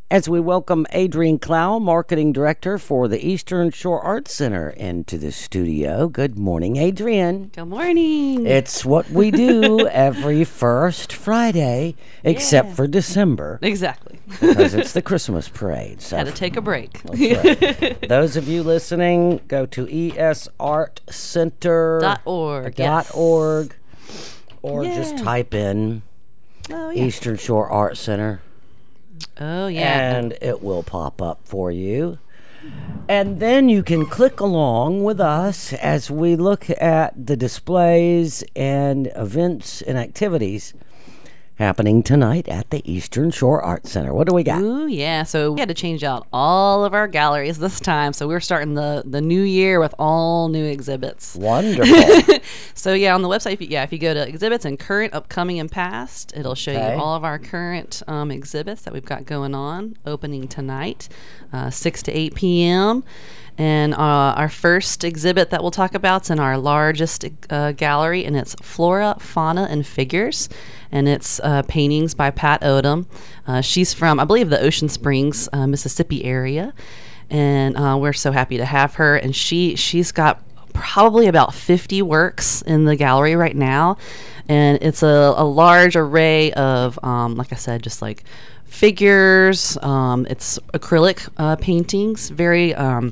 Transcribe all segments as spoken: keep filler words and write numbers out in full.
as we welcome Adrienne Clow, Marketing Director for the Eastern Shore Arts Center, into the studio. Good morning, Adrienne. Good morning. It's what we do every first Friday, except Yeah. for December. Exactly. Because it's the Christmas parade. So Had to take a break. That's right. Those of you listening, go to e s art center Dot org. dot yes. org, or Yeah. just type in Oh, yeah. Eastern Shore Art Center. Oh, yeah. And it will pop up for you. And then you can click along with us as we look at the displays and events and activities happening tonight at the Eastern Shore Art Center. What do we got? Ooh, yeah. So we had to change out all of our galleries this time. So we're starting the, the new year with all new exhibits. Wonderful. So, yeah, on the website, if you, yeah, if you go to exhibits and current, upcoming, and past, it'll show Okay. you all of our current um, exhibits that we've got going on, opening tonight, uh, six to eight p.m., And uh, our first exhibit that we'll talk about is in our largest uh, gallery, and it's Flora, Fauna, and Figures. And it's uh, paintings by Pat Odom. Uh, she's from, I believe, the Ocean Springs, uh, Mississippi area. And uh, we're so happy to have her. And she, she's got probably about fifty works in the gallery right now. And it's a, a large array of, um, like I said, just like figures. Um, it's acrylic uh, paintings, very... Um,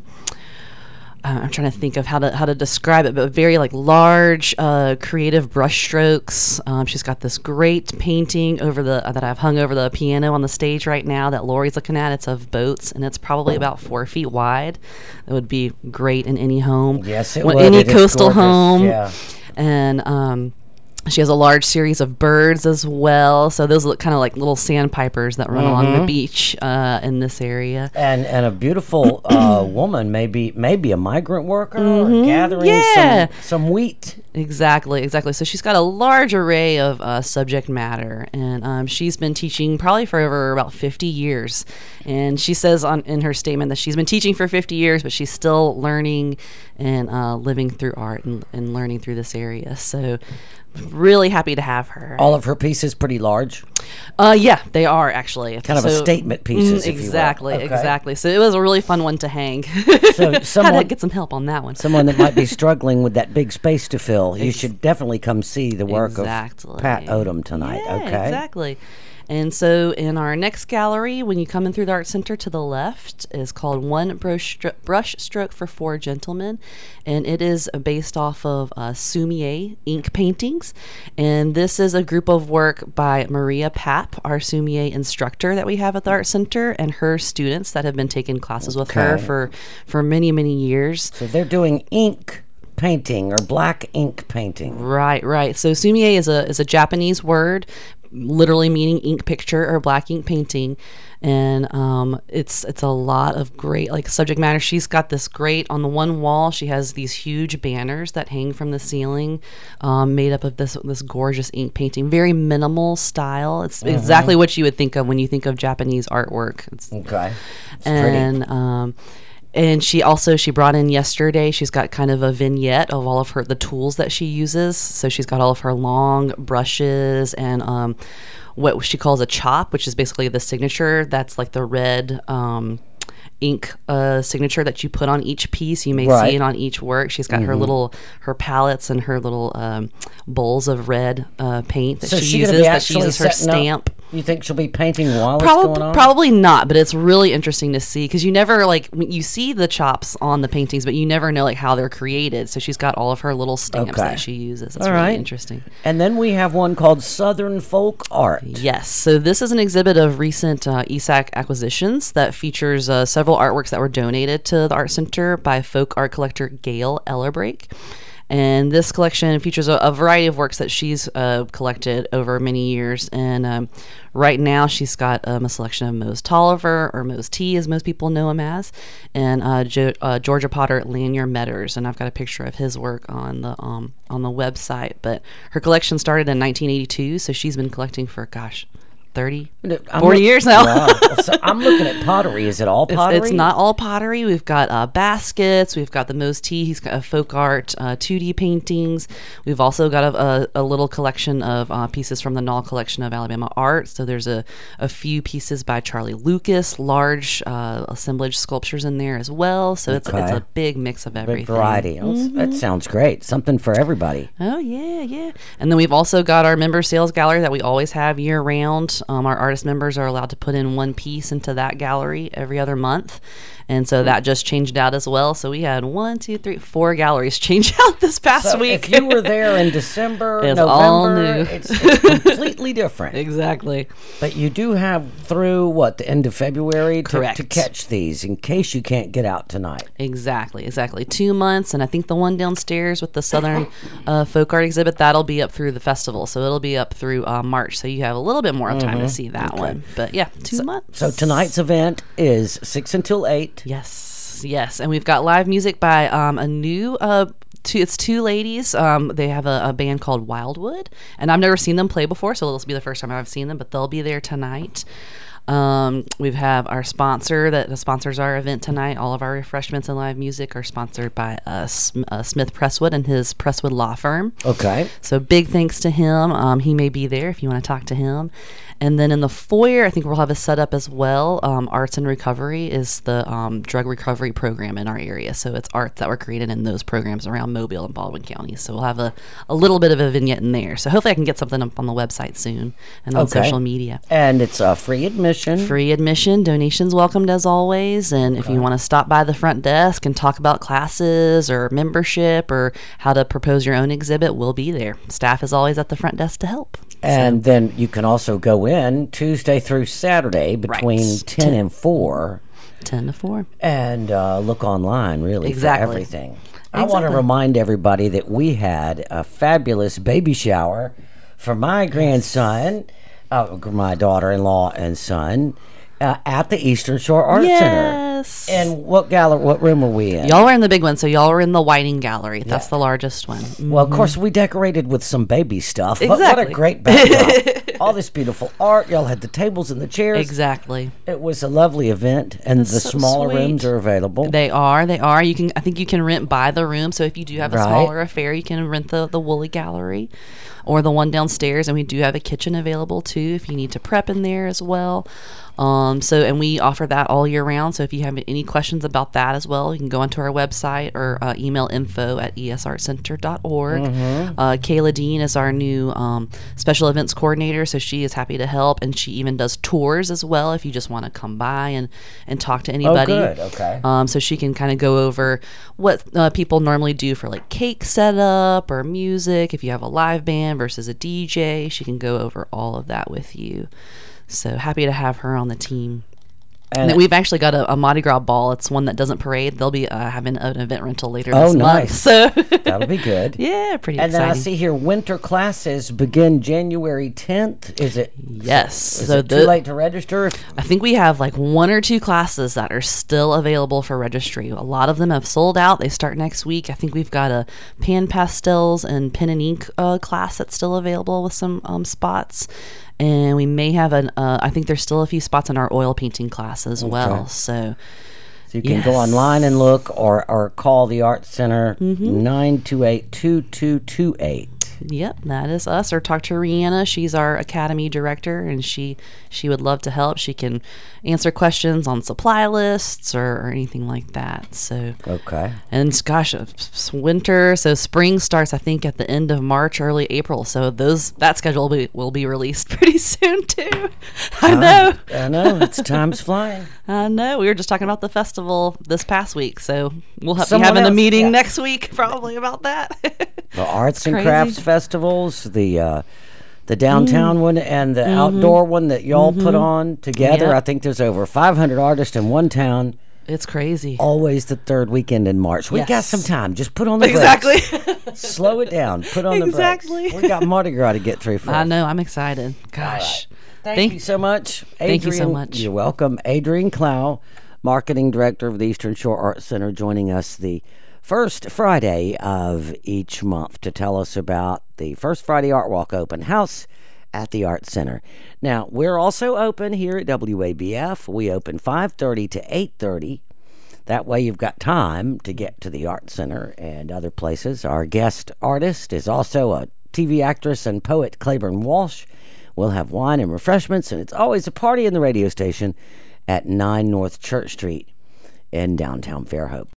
I'm trying to think of how to how to describe it, but very like large, uh, creative brushstrokes. Um, she's got this great painting over the uh, that I've hung over the piano on the stage right now that Lori's looking at. It's of boats, and it's probably about four feet wide. It would be great in any home. Yes, it Well, would. Any It is coastal gorgeous. home. Yeah. And um, she has a large series of birds as well. So those look kind of like little sandpipers that run along the beach uh, in this area. And and a beautiful uh, woman, maybe maybe a migrant worker, or gathering Yeah. some, some wheat. Exactly, exactly. So she's got a large array of uh, subject matter, and um, she's been teaching probably for over about fifty years. And she says on in her statement that she's been teaching for fifty years, but she's still learning and uh, living through art and, and learning through this area. So really happy to have her. All of her pieces pretty large. Uh, yeah, they are actually Kind of a statement pieces, mm, if you will. exactly, Okay. exactly. So it was a really fun one to hang. So Had someone- to get some help on that one. Someone that might be struggling with that big space to fill, you should definitely come see the work Exactly. of Pat Odom tonight. Yeah, okay. exactly. And so in our next gallery, when you come in through the Art Center to the left, is called One Brush, Stro- Brush Stroke for Four Gentlemen. And it is based off of uh, Sumier ink paintings. And this is a group of work by Maria Papp, our Sumier instructor that we have at the Art Center, and her students that have been taking classes with her Okay. for, for many, many years. So they're doing ink painting or black ink painting. Right, right. So sumier is a is a Japanese word, literally meaning ink picture or black ink painting, and um, it's it's a lot of great like subject matter. She's got this great on the one wall. She has these huge banners that hang from the ceiling, um, made up of this this gorgeous ink painting. Very minimal style. It's exactly what you would think of when you think of Japanese artwork. It's Okay. It's pretty. and um, and she also she brought in yesterday. She's got kind of a vignette of all of her the tools that she uses. So she's got all of her long brushes and um, what she calls a chop, which is basically the signature. That's like the red um, ink uh, signature that you put on each piece. You may Right. see it on each work. She's got her little her palettes and her little um, bowls of red uh, paint that So she she gonna uses. be That she actually uses her setting up- stamp. You think she'll be painting while it's Probably, going on? probably not, but it's really interesting to see because you never like when you see the chops on the paintings, but you never know like how they're created. So she's got all of her little stamps Okay. that she uses. It's All really right. interesting. And then we have one called Southern Folk Art. Yes. So this is an exhibit of recent uh, E S A C acquisitions that features uh, several artworks that were donated to the Art Center by folk art collector Gail Ellerbrake. And this collection features a, a variety of works that she's uh, collected over many years. And um, right now she's got um, a selection of Mose Tolliver, or Mose T as most people know him as, and uh, jo- uh, Georgia Potter Lanier Metters. And I've got a picture of his work on the um, on the website. But her collection started in nineteen eighty-two, so she's been collecting for, gosh, thirty, I'm forty look- years now. Wow. So I'm looking at pottery. Is it all It's, pottery? it's not all pottery. We've got uh, baskets. We've got the Moe's Tea. He's got a folk art, uh, two D paintings. We've also got a, a, a little collection of uh, pieces from the Knoll Collection of Alabama Art. So there's a, a few pieces by Charlie Lucas, large uh, assemblage sculptures in there as well. So it's, Okay. it's a big mix of everything. Big variety. Oh, s- That sounds great. Something for everybody. Oh, yeah, yeah. And then we've also got our member sales gallery that we always have year round. Um, our artist members are allowed to put in one piece into that gallery every other month. And so that just changed out as well. So we had one, two, three, four galleries change out this past So week. if you were there in December, It's November, all new. It's, it's completely different. Exactly. But you do have through, what, the end of February to, Correct. to catch these in case you can't get out tonight. Exactly, exactly. Two months, and I think the one downstairs with the Southern uh, Folk Art exhibit, that'll be up through the festival. So it'll be up through uh, March. So you have a little bit more time to see that one. But yeah, two months. So tonight's event is six until eight. Yes, yes, and we've got live music by um, a new. Uh, two, it's two ladies. Um, they have a, a band called Wildwood, and I've never seen them play before, so this will be the first time I've seen them. But they'll be there tonight. Um, we have our sponsor that sponsors our event tonight. All of our refreshments and live music are sponsored by uh, Sm- uh, Smith Presswood and his Presswood Law Firm. Okay. So big thanks to him. Um, he may be there if you want to talk to him. And then in the foyer, I think we'll have a setup as well. Um, Arts and Recovery is the um, drug recovery program in our area. So it's arts that were created in those programs around Mobile and Baldwin counties. So we'll have a, a little bit of a vignette in there. So hopefully I can get something up on the website soon and on Okay. social media. And it's a free admission. Free admission, donations welcomed as always. And if you want to stop by the front desk and talk about classes or membership or how to propose your own exhibit, we'll be there. Staff is always at the front desk to help. And then you can also go in Tuesday through Saturday between Right. ten and four ten to four. and uh, look online, really, Exactly. for everything. I want to Exactly. remind everybody that we had a fabulous baby shower for my grandson, uh, my daughter-in-law and son, uh, at the Eastern Shore Art Center. Yes. And what gallery, what room were we in? Y'all were in the big one, so y'all were in the Whiting Gallery. That's the largest one. Well, of course, we decorated with some baby stuff. But what a Exactly. great backdrop. All this beautiful art. Y'all had the tables and the chairs. Exactly. It was a lovely event, and the so smaller sweet. rooms are available. They are. They are. You can. I think you can rent by the room. So if you do have a Right. smaller affair, you can rent the the Woolly Gallery, or the one downstairs. And we do have a kitchen available too if you need to prep in there as well. Um, so and we offer that all year round. So if you have any questions about that as well, you can go onto our website or uh, email info at e s art center dot org. Uh, Kayla Dean is our new um, special events coordinator, so she is happy to help, and she even does tours as well if you just want to come by and and talk to anybody. Oh, good. Okay. Um, so she can kind of go over what uh, people normally do for like cake setup or music. If you have a live band versus a D J, she can go over all of that with you. So happy to have her on the team. And then we've actually got a, a Mardi Gras ball. It's one that doesn't parade. They'll be uh, having an event rental later Oh, this nice. month. So That'll be good. yeah, pretty And then I exciting. see here winter classes begin January tenth. Is it? Yes. Is so it the, too late to register? I think we have like one or two classes that are still available for registry. A lot of them have sold out. They start next week. I think we've got a pan pastels and pen and ink uh, class that's still available with some um, spots. And we may have an, uh, I think there's still a few spots in our oil painting class as well. So So you can go Yes. online and look, or or call the Art Center Mm-hmm. nine two eight two two two eight. Yep, that is us. Or talk to Rihanna. She's our academy director, and she she would love to help. She can answer questions on supply lists or, or anything like that. So Okay. and gosh, uh, s- winter. So spring starts, I think, at the end of March, early April. So those that schedule will be, will be released pretty soon too. I know. I know. It's time's flying. I know. We were just talking about the festival this past week, so we'll ha- be Someone having a else- meeting yeah. next week probably about that. The arts and crazy. crafts festivals, the uh, the downtown Mm. one, and the Mm-hmm. outdoor one that y'all put on together. Yep. I think there's over five hundred artists in one town. It's crazy. Always the third weekend in March. We got Yes. some time. Just put on the Exactly. brakes. Slow it down. Put on the Exactly. brakes. We got Mardi Gras to get through first. I know. I'm excited. Gosh. Thank, Thank- you so much. Adrian, Thank you so much. You're welcome. Adrian Clow, Marketing Director of the Eastern Shore Art Center, joining us the first Friday of each month to tell us about the First Friday Art Walk Open House at the Arts Center. Now, we're also open here at W A B F. We open five thirty to eight thirty. That way you've got time to get to the Arts Center and other places. Our guest artist is also a T V actress and poet, Claiborne Walsh. We'll have wine and refreshments, and it's always a party in the radio station at nine North Church Street in downtown Fairhope.